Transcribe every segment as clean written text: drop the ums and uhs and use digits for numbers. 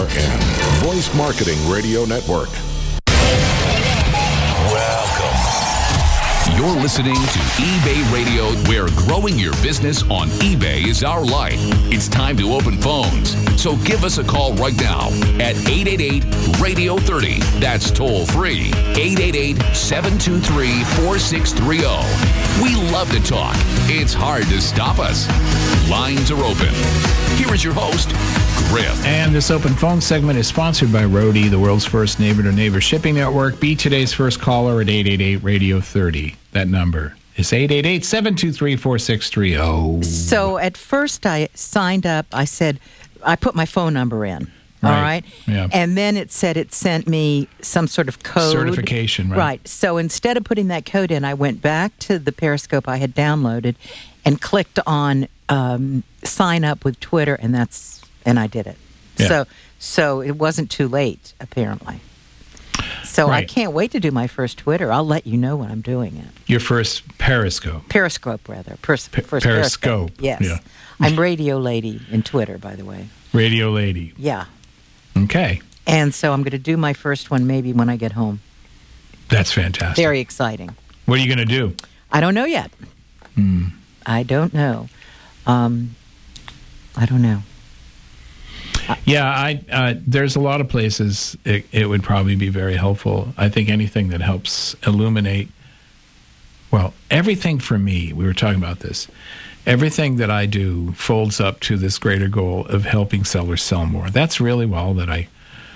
and Voice Marketing Radio Network. Welcome. You're listening to eBay Radio, where growing your business on eBay is our life. It's time to open phones. So give us a call right now at 888-RADIO-30. That's toll free. 888-723-4630. We love to talk. It's hard to stop us. Lines are open. Here is your host, Griff. And this open phone segment is sponsored by Roadie, the world's first neighbor-to-neighbor shipping network. Be today's first caller at 888-RADIO-30. That number is 888-723-4630. So at first I signed up. I said, I put my phone number in. All right. Yeah. And then it said it sent me some sort of code. Certification, right? Right. So instead of putting that code in, I went back to the Periscope I had downloaded and clicked on sign up with Twitter, and I did it. Yeah. So it wasn't too late, apparently. So Right. I can't wait to do my first Twitter. I'll let you know when I'm doing it. Your first Periscope. Periscope, rather. First Periscope. Yes. Yeah. I'm Radio Lady in Twitter, by the way. Radio Lady. Yeah. Okay. And so I'm going to do my first one maybe when I get home. That's fantastic. Very exciting. What are you going to do? I don't know yet. I don't know. I don't know. Yeah, there's a lot of places it would probably be very helpful. I think anything that helps illuminate, well, everything for me, we were talking about this, everything that I do folds up to this greater goal of helping sellers sell more. That's really that's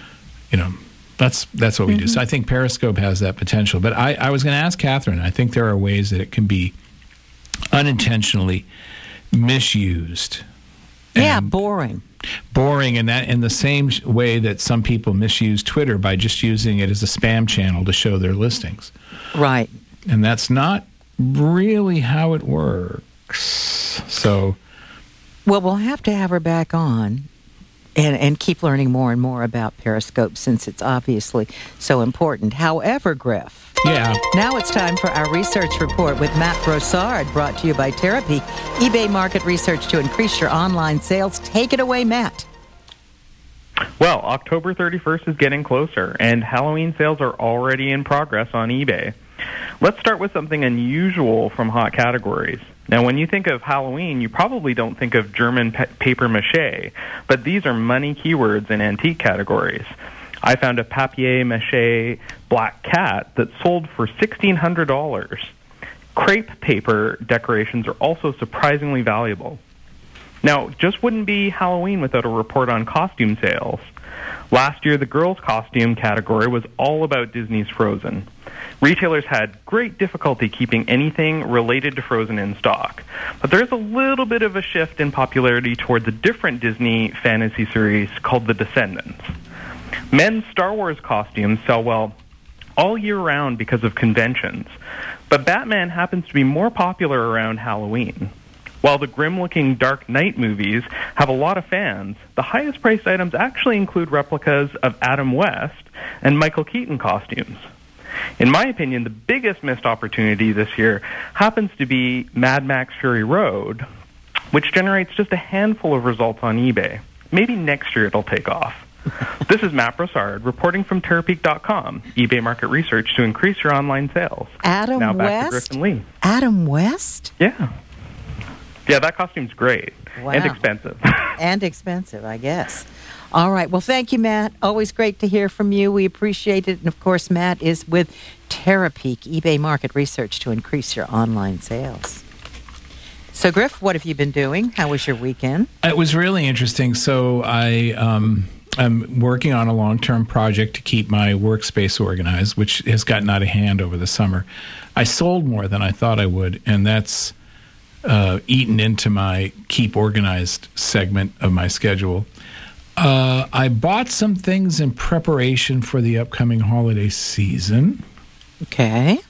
what we do. So I think Periscope has that potential. But I was going to ask Catherine, I think there are ways that it can be unintentionally misused. Yeah, boring. Boring, and that in the same way that some people misuse Twitter by just using it as a spam channel to show their listings. Right. And that's not really how it works. So, well, we'll have to have her back on and keep learning more and more about Periscope since it's obviously so important. However, Griff, yeah. Now it's time for our research report with Matt Broussard, brought to you by Terapeak, eBay market research to increase your online sales. Take it away, Matt. Well, October 31st is getting closer, and Halloween sales are already in progress on eBay. Let's start with something unusual from hot categories. Now, when you think of Halloween, you probably don't think of German papier-mâché, but these are money keywords in antique categories. I found a papier-mâché black cat that sold for $1,600. Crepe paper decorations are also surprisingly valuable. Now, just wouldn't be Halloween without a report on costume sales. Last year, the girls' costume category was all about Disney's Frozen. Retailers had great difficulty keeping anything related to Frozen in stock. But there's a little bit of a shift in popularity towards a different Disney fantasy series called The Descendants. Men's Star Wars costumes sell well all year round because of conventions, but Batman happens to be more popular around Halloween. While the grim-looking Dark Knight movies have a lot of fans, the highest-priced items actually include replicas of Adam West and Michael Keaton costumes. In my opinion, the biggest missed opportunity this year happens to be Mad Max Fury Road, which generates just a handful of results on eBay. Maybe next year it'll take off. This is Matt Broussard reporting from Terapeak.com, eBay market research to increase your online sales. Adam now back West? to Griff and Lee. Adam West? Yeah. Yeah, that costume's great. Wow. And expensive. And expensive, I guess. All right. Well, thank you, Matt. Always great to hear from you. We appreciate it. And, of course, Matt is with Terapeak, eBay market research to increase your online sales. So, Griff, what have you been doing? How was your weekend? It was really interesting. So I'm working on a long-term project to keep my workspace organized, which has gotten out of hand over the summer. I sold more than I thought I would, and that's eaten into my keep organized segment of my schedule. I bought some things in preparation for the upcoming holiday season. Okay.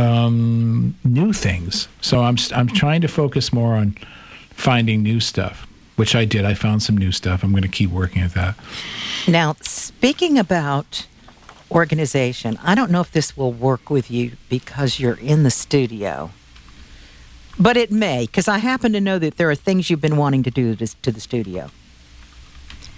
New things. So I'm trying to focus more on finding new stuff, which I did. I found some new stuff. I'm going to keep working at that. Now, speaking about organization, I don't know if this will work with you because you're in the studio. But it may, because I happen to know that there are things you've been wanting to do to the studio.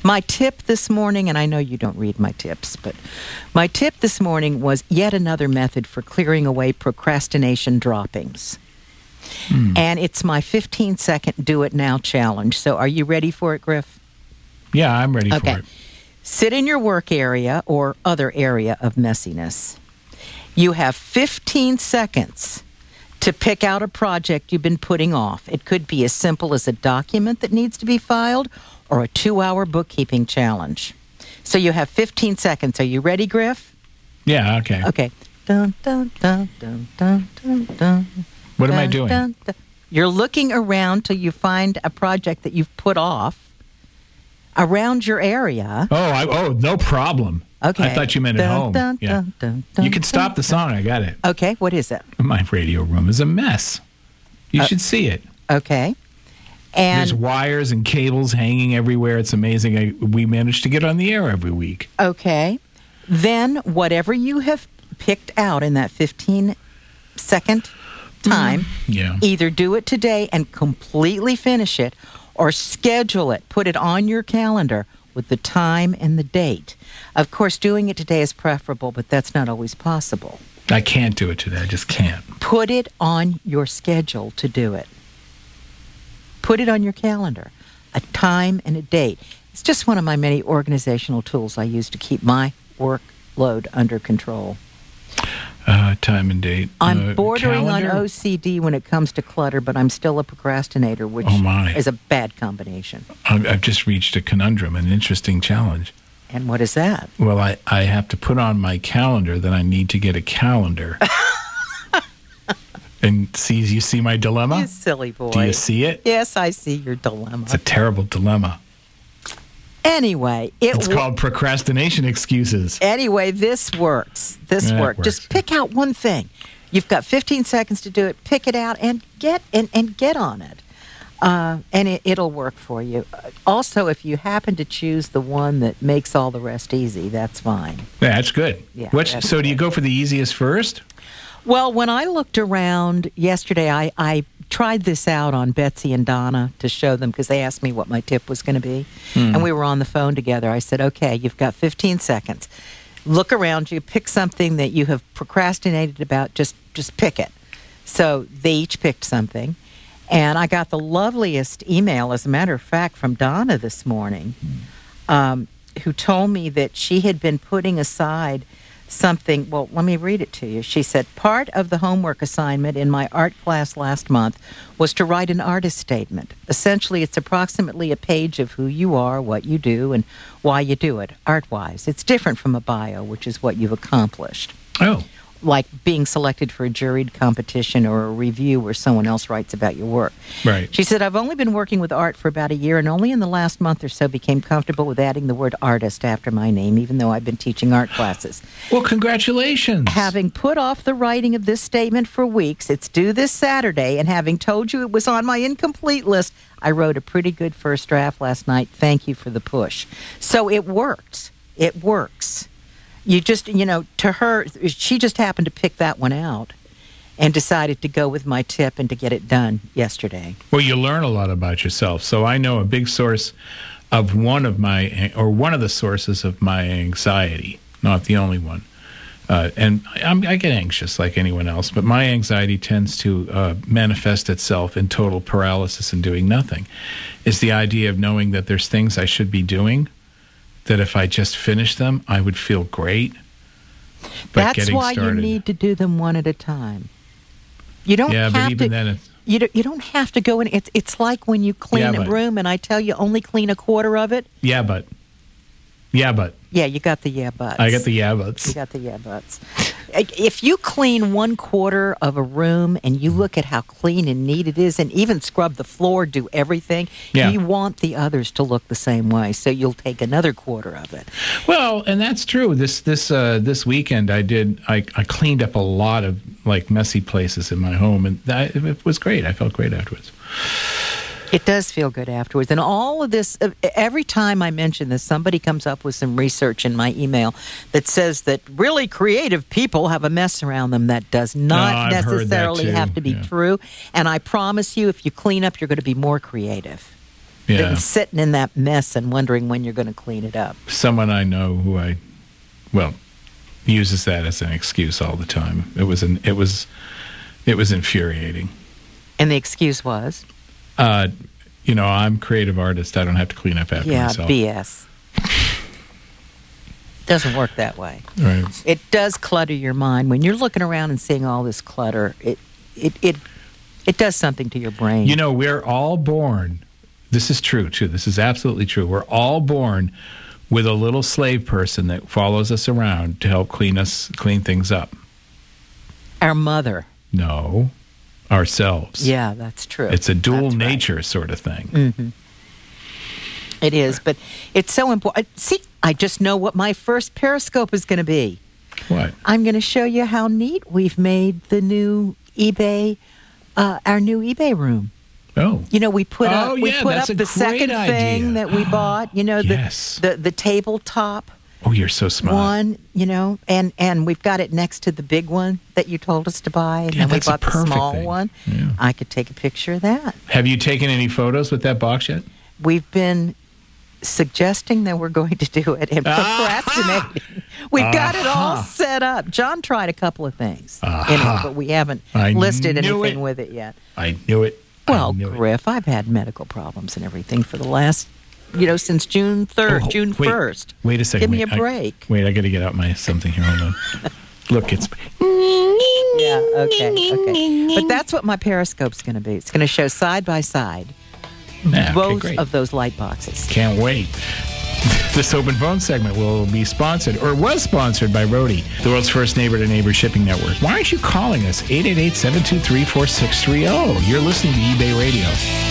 My tip this morning, and I know you don't read my tips, but my tip this morning was yet another method for clearing away procrastination droppings. And it's my 15-second Do It Now challenge. So are you ready for it, Griff? Yeah, I'm ready for it. Sit in your work area or other area of messiness. You have 15 seconds to pick out a project you've been putting off. It could be as simple as a document that needs to be filed or a 2-hour bookkeeping challenge. So you have 15 seconds. Are you ready, Griff? Yeah, okay. Okay. Dun, dun, dun, dun, dun, dun, dun. What am I doing? Dun, dun. You're looking around till you find a project that you've put off around your area. Oh, no problem. Okay. I thought you meant at home. Dun, Yeah. dun, dun, dun, You can stop the song. I got it. Okay, what is it? My radio room is a mess. You should see it. Okay. There's And wires and cables hanging everywhere. It's amazing. We managed to get on the air every week. okay. Then whatever you have picked out in that 15-second time, Yeah. either do it today and completely finish it or schedule it. Put it on your calendar with the time and the date. Of course, doing it today is preferable, but that's not always possible. I can't do it today. I just can't. Put it on your schedule to do it. Put it on your calendar, a time and a date. It's just one of my many organizational tools I use to keep my workload under control. Time and date. I'm bordering calendar? on OCD when it comes to clutter, but I'm still a procrastinator, which Oh, my. is a bad combination. I've just reached a conundrum, an interesting challenge. And what is that? Well, I have to put on my calendar that I need to get a calendar. And you see my dilemma? You silly boy. Do you see it? Yes, I see your dilemma. It's a terrible dilemma. Anyway, It's called procrastination excuses. Anyway, this works. This Yeah, it works. works. Just pick out one thing. You've got 15 seconds to do it. Pick it out and get on it. And it'll work for you. Also, if you happen to choose the one that makes all the rest easy, that's fine. Yeah, that's good. Yeah, that's So do you good. go for the easiest first? Well, when I looked around yesterday, I tried this out on Betsy and Donna to show them because they asked me what my tip was going to be. And we were on the phone together. I said, okay, you've got 15 seconds. Look around you, pick something that you have procrastinated about, just pick it. So they each picked something. And I got the loveliest email, as a matter of fact, from Donna this morning, who told me that she had been putting aside something. Well, let me read it to you. She said, part of the homework assignment in my art class last month was to write an artist statement. Essentially, it's approximately a page of who you are, what you do, and why you do it, art-wise. It's different from a bio, which is what you've accomplished. Oh. Like being selected for a juried competition or a review where someone else writes about your work. Right. She said, I've only been working with art for about a year and only in the last month or so became comfortable with adding the word artist after my name, even though I've been teaching art classes. Well, congratulations. Having put off the writing of this statement for weeks, it's due this Saturday, and having told you it was on my incomplete list, I wrote a pretty good first draft last night. Thank you for the push. So it worked. It works. You just, to her, she just happened to pick that one out and decided to go with my tip and to get it done yesterday. Well, you learn a lot about yourself. So I know a big source of one of the sources of my anxiety, not the only one. And I get anxious like anyone else, but my anxiety tends to manifest itself in total paralysis and doing nothing. It's the idea of knowing that there's things I should be doing, that if I just finish them, I would feel great. But That's why started, you need to do them one at a time. You don't Yeah, have but even to, then it's... You don't have to go in. It's like when you clean a room and I tell you only clean a quarter of it. Yeah, but. Yeah, you got the yeah buts. I got the yeah buts. You got the yeah buts. If you clean 1/4 of a room and you look at how clean and neat it is and even scrub the floor, do everything, you want the others to look the same way. So you'll take another quarter of it. Well, and that's true. This weekend I cleaned up a lot of like messy places in my home, and it was great. I felt great afterwards. It does feel good afterwards. And all of this, every time I mention this, somebody comes up with some research in my email that says that really creative people have a mess around them. That does not necessarily have to be true. And I promise you, if you clean up, you're going to be more creative. Yeah. than sitting in that mess and wondering when you're going to clean it up. Someone I know who uses that as an excuse all the time. It was infuriating. And the excuse was? I'm a creative artist. I don't have to clean up after myself. BS. Doesn't work that way. Right. It does clutter your mind. When you're looking around and seeing all this clutter, it does something to your brain. We're all born. This is true, too. This is absolutely true. We're all born with a little slave person that follows us around to help clean things up. Our mother. No, ourselves. Yeah, that's true. It's a dual That's right. nature sort of thing. Mm-hmm. It is, but it's so important. See, I just know what my first Periscope is going to be. What? I'm going to show you how neat we've made the new eBay, our new eBay room. Oh. We put up that's a the great second idea. thing that we bought. Yes. the tabletop Oh, you're so smart. one. And we've got it next to the big one that you told us to buy, and Yeah, then we that's a bought the perfect small thing. one. Yeah. I could take a picture of that. Have you taken any photos with that box yet? We've been suggesting that we're going to do it and procrastinating. We've got it all set up. John tried a couple of things in it, but we haven't I listed knew anything it. with it yet. I knew it. Well, Griff, I've had medical problems and everything for the last, since June 3rd, June 1st. Wait a second. Give me a break. I got to get out my something here. Hold on. Look, it's... Yeah, okay. But that's what my Periscope's going to be. It's going to show side by side both great. of those light boxes. Can't wait. This open phone segment will be sponsored, or was sponsored, by Roadie, the world's first neighbor-to-neighbor shipping network. Why aren't you calling us? 888-723-4630. You're listening to eBay Radio.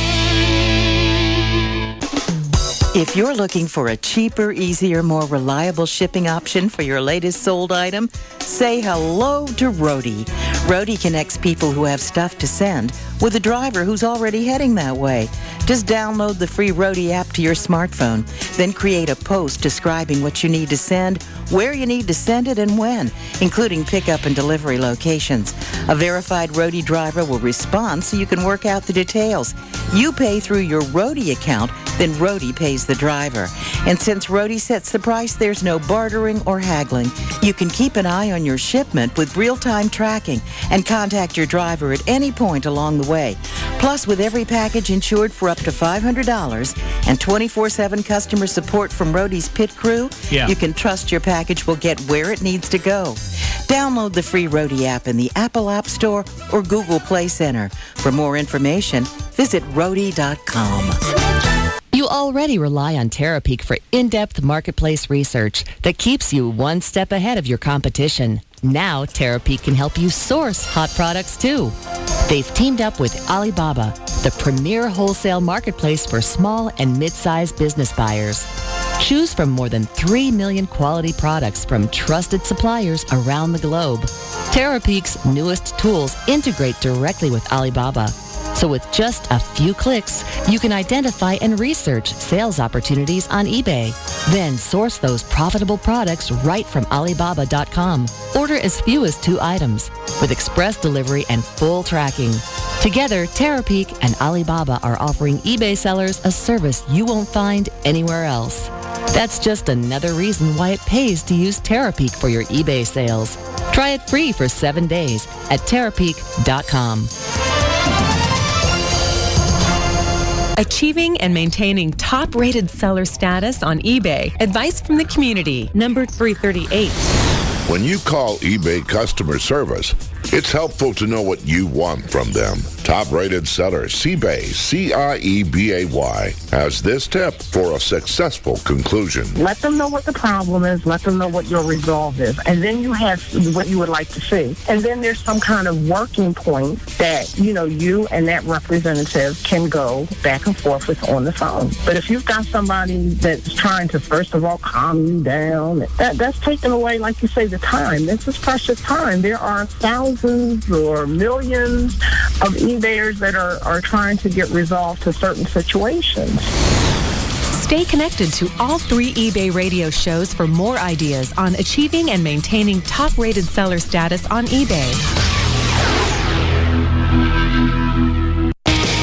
If you're looking for a cheaper, easier, more reliable shipping option for your latest sold item, say hello to Roadie. Roadie connects people who have stuff to send with a driver who's already heading that way. Just download the free Roadie app to your smartphone, then create a post describing what you need to send, where you need to send it, and when, including pickup and delivery locations. A verified Roadie driver will respond so you can work out the details. You pay through your Roadie account, then Roadie pays the driver. And since Roadie sets the price, there's no bartering or haggling. You can keep an eye on your shipment with real-time tracking and contact your driver at any point along the way. Plus, with every package insured for up to $500 and 24/7 customer support from Roadie's pit crew, you can trust your package will get where it needs to go. Download the free Roadie app in the Apple App Store or Google Play Center. For more information, visit Roadie.com. You already rely on Terapeak for in-depth marketplace research that keeps you one step ahead of your competition. Now, Terapeak can help you source hot products too. They've teamed up with Alibaba, the premier wholesale marketplace for small and mid-sized business buyers. Choose from more than 3 million quality products from trusted suppliers around the globe. Terapeak's newest tools integrate directly with Alibaba. So with just a few clicks, you can identify and research sales opportunities on eBay. Then source those profitable products right from Alibaba.com. Order as few as 2 items with express delivery and full tracking. Together, Terapeak and Alibaba are offering eBay sellers a service you won't find anywhere else. That's just another reason why it pays to use Terapeak for your eBay sales. Try it free for 7 days at Terapeak.com. Achieving and maintaining top-rated seller status on eBay. Advice from the community. Number 338. When you call eBay customer service, it's helpful to know what you want from them. Top-rated seller CBay, C-I-E-B-A-Y, has this tip for a successful conclusion. Let them know what the problem is. Let them know what your resolve is. And then you have what you would like to see. And then there's some kind of working point that, you and that representative can go back and forth with on the phone. But if you've got somebody that's trying to, first of all, calm you down, that's taking away, like you say, the time. This is precious time. There are thousands or millions of eBayers that are trying to get resolved to certain situations. Stay connected to all 3 eBay radio shows for more ideas on achieving and maintaining top-rated seller status on eBay.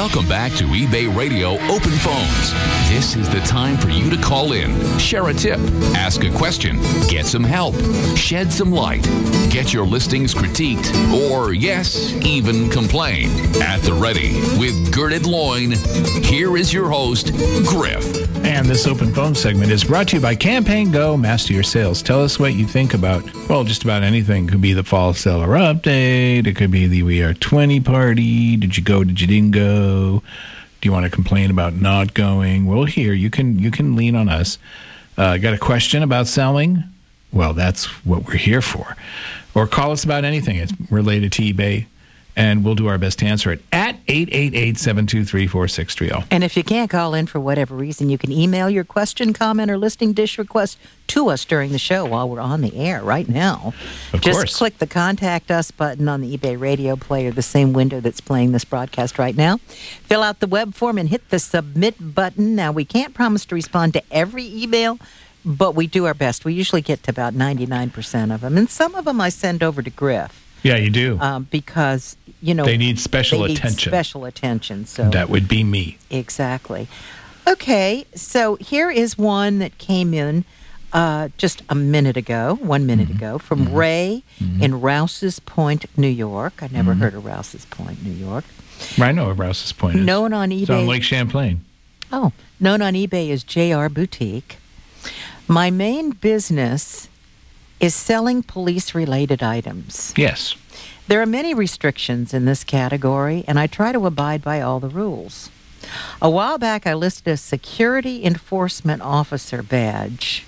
Welcome back to eBay Radio Open Phones. This is the time for you to call in, share a tip, ask a question, get some help, shed some light, get your listings critiqued, or, yes, even complain. At the ready, with girded loin, here is your host, Griff. And this open phone segment is brought to you by Campaign Go, Master Your Sales. Tell us what you think about, well, just about anything. It could be the fall seller update. It could be the We Are 20 party. Did you go? Did you didn't go? Do you want to complain about not going? Well, here, you can lean on us. Got a question about selling? Well, that's what we're here for. Or call us about anything. It's related to eBay. And we'll do our best to answer it at 888-723-4630. And if you can't call in for whatever reason, you can email your question, comment, or listing dish request to us during the show while we're on the air right now. Of Just course. click the Contact Us button on the eBay Radio Player, the same window that's playing this broadcast right now. Fill out the web form and hit the Submit button. Now, we can't promise to respond to every email, but we do our best. We usually get to about 99% of them. And some of them I send over to Griff. Yeah, you do. Because, you know, They need special they attention. Need special attention. So That would be me. exactly. Okay, so here is one that came in just a minute ago, 1 minute ago, from Ray in Rouse's Point, New York. I never heard of Rouse's Point, New York. I know what Rouse's Point is. Known on eBay. It's on Lake Champlain. Oh, known on eBay as JR Boutique. My main business is selling police-related items. Yes. There are many restrictions in this category, and I try to abide by all the rules. A while back, I listed a security enforcement officer badge.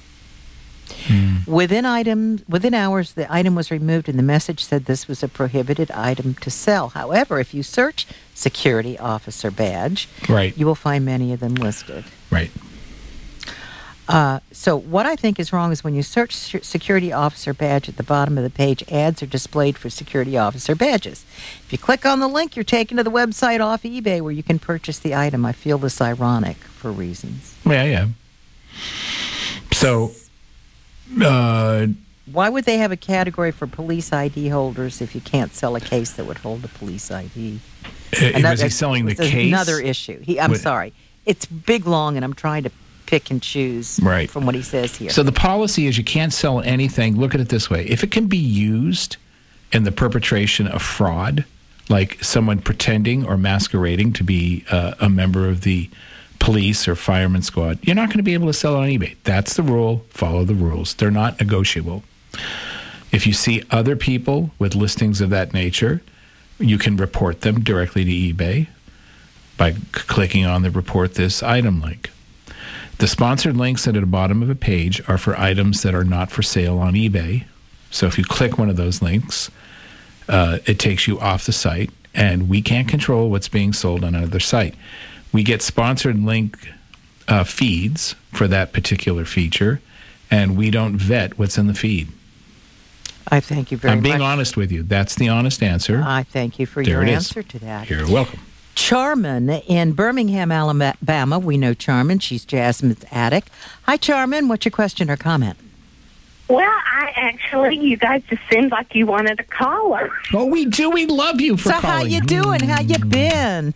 Within hours, the item was removed, and the message said this was a prohibited item to sell. However, if you search security officer badge, Right. you will find many of them listed. Right. So what I think is wrong is when you search security officer badge at the bottom of the page, ads are displayed for security officer badges. If you click on the link, you're taken to the website off eBay where you can purchase the item. I feel this ironic for reasons. Yeah. So, Why would they have a category for police ID holders if you can't sell a case that would hold a police ID? was he selling the case? Another issue. I'm sorry. It's big, long, and I'm trying to pick and choose from what he says here. So the policy is you can't sell anything. Look at it this way. If it can be used in the perpetration of fraud, like someone pretending or masquerading to be a member of the police or fireman squad, you're not going to be able to sell it on eBay. That's the rule. Follow the rules. They're not negotiable. If you see other people with listings of that nature, you can report them directly to eBay by clicking on the Report This Item link. The sponsored links at the bottom of a page are for items that are not for sale on eBay. So if you click one of those links, it takes you off the site, and we can't control what's being sold on another site. We get sponsored link feeds for that particular feature, and we don't vet what's in the feed. I thank you very much. I'm being honest with you. That's the honest answer. I thank you for There your it is. answer to that. You're welcome. Charmin in Birmingham, Alabama. We know Charmin. She's Jasmine's attic. Hi, Charmin. What's your question or comment? Well, you guys just seemed like you wanted a caller. Oh, we do. We love you for so calling. how you doing? How you been?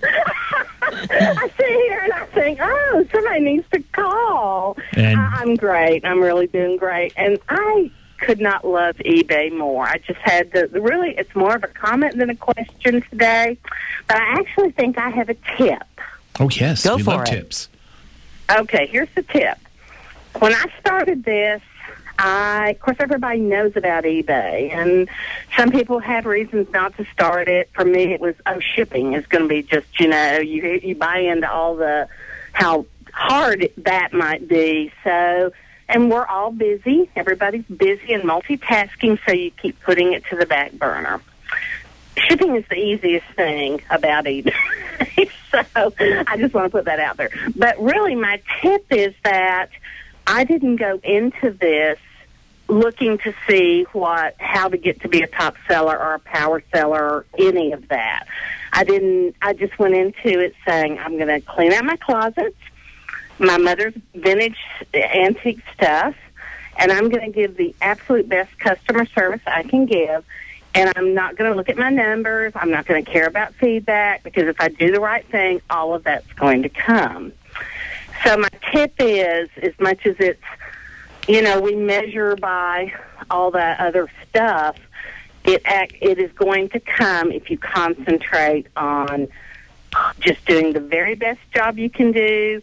I sit here and I think, oh, somebody needs to call. And- I'm great. I'm really doing great. And I could not love eBay more. I just had really, it's more of a comment than a question today. But I actually think I have a tip. Oh, yes. Go we for love it. tips. Okay, here's the tip. When I started this, of course, everybody knows about eBay, and some people have reasons not to start it. For me, it was, shipping is going to be just, you buy into all how hard that might be. So, and we're all busy. Everybody's busy and multitasking, so you keep putting it to the back burner. Shipping is the easiest thing about eBay. So I just want to put that out there. But really, my tip is that I didn't go into this looking to see how to get to be a top seller or a power seller or any of that. I just went into it saying, I'm going to clean out my closets, my mother's vintage antique stuff, and I'm going to give the absolute best customer service I can give. And I'm not going to look at my numbers. I'm not going to care about feedback, because if I do the right thing, all of that's going to come. So my tip is, as much as it's, we measure by all that other stuff, it is going to come if you concentrate on just doing the very best job you can do,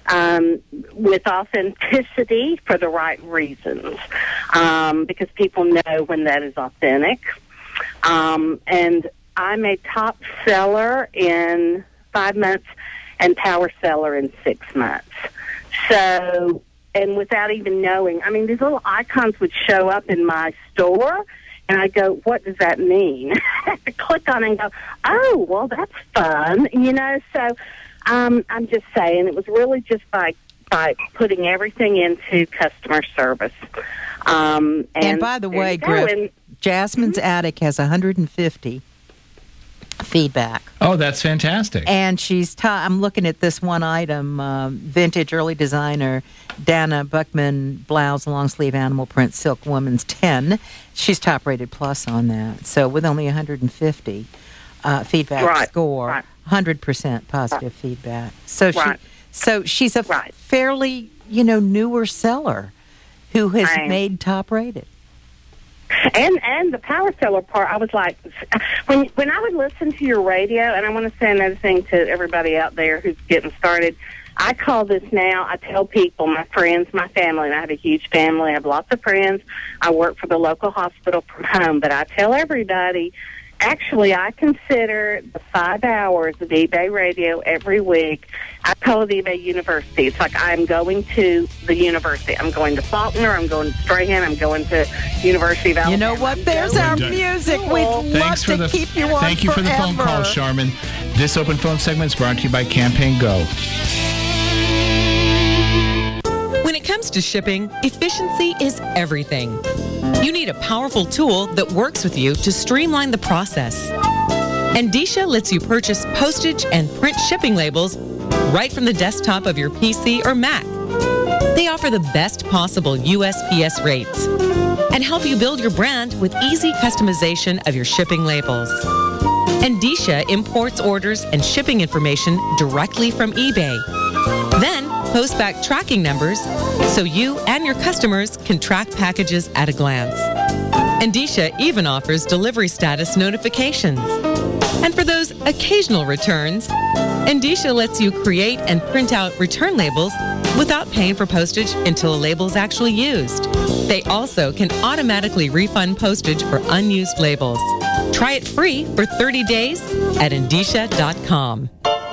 with authenticity for the right reasons, because people know when that is authentic. And I'm a top seller in 5 months and power seller in 6 months. So, and without even knowing, these little icons would show up in my store, and I go, what does that mean? I have to click on it and go, oh, well, that's fun, So I'm just saying, it was really just by putting everything into customer service. And by the way, Griff, Jasmine's Attic has 150 feedback. Oh, that's fantastic. And she's I'm looking at this one item, vintage early designer Dana Buckman blouse, long sleeve animal print silk woman's 10. She's top rated plus on that. So with only 150 feedback score, 100% positive feedback. So she's a fairly, newer seller who has made top rated. And the power seller part, I was like, when I would listen to your radio, and I want to say another thing to everybody out there who's getting started, I call this now, I tell people, my friends, my family, and I have a huge family, I have lots of friends, I work for the local hospital from home, but I tell everybody, actually, I consider the 5 hours of eBay radio every week, I call it eBay University. It's like I'm going to the university. I'm going to Faulkner. I'm going to Strahan. I'm going to University of Alabama. You know what? There's our music. We'd love to keep you on Thank you for the phone call, Charmin. This open phone segment is brought to you by Campaign Go. When it comes to shipping, efficiency is everything. You need a powerful tool that works with you to streamline the process. Endicia lets you purchase postage and print shipping labels right from the desktop of your PC or Mac. They offer the best possible USPS rates and help you build your brand with easy customization of your shipping labels. Endicia imports orders and shipping information directly from eBay. Then post back tracking numbers so you and your customers can track packages at a glance. Endicia even offers delivery status notifications. And for those occasional returns, Endicia lets you create and print out return labels without paying for postage until a label is actually used. They also can automatically refund postage for unused labels. Try it free for 30 days at Endicia.com.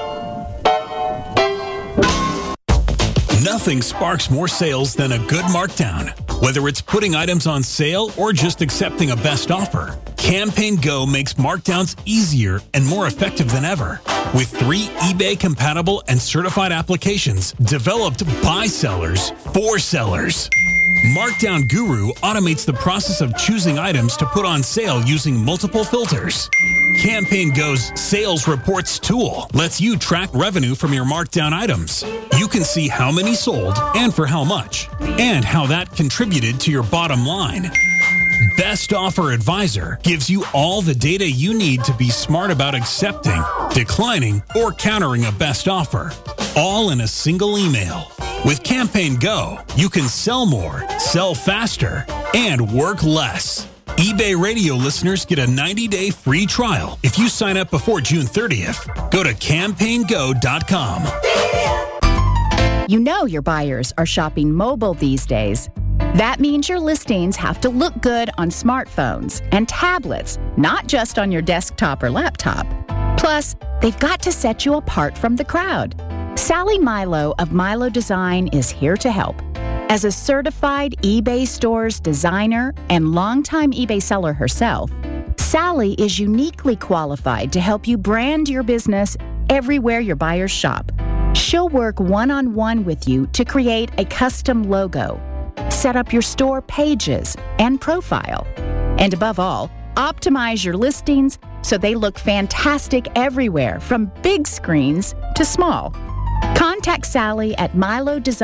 Nothing sparks more sales than a good markdown. Whether it's putting items on sale or just accepting a best offer, Campaign Go makes markdowns easier and more effective than ever. With 3 eBay-compatible and certified applications developed by sellers for sellers. Markdown Guru automates the process of choosing items to put on sale using multiple filters. Campaign Go's Sales Reports tool lets you track revenue from your markdown items. You can see how many sold and for how much, and how that contributed to your bottom line. Best Offer Advisor gives you all the data you need to be smart about accepting, declining, or countering a best offer, all in a single email. With Campaign Go, you can sell more, sell faster, and work less. eBay Radio listeners get a 90-day free trial if you sign up before June 30th. Go to CampaignGo.com. You know your buyers are shopping mobile these days. That means your listings have to look good on smartphones and tablets, not just on your desktop or laptop. Plus, they've got to set you apart from the crowd. Sally Milo of Milo Design is here to help. As a certified eBay Stores designer and longtime eBay seller herself, Sally is uniquely qualified to help you brand your business everywhere your buyers shop. She'll work one-on-one with you to create a custom logo, set up your store pages and profile, and above all, optimize your listings so they look fantastic everywhere, from big screens to small. Contact Sally at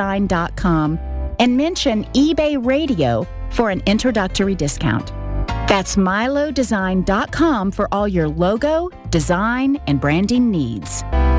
milodesign.com and mention eBay Radio for an introductory discount. That's milodesign.com for all your logo, design, and branding needs.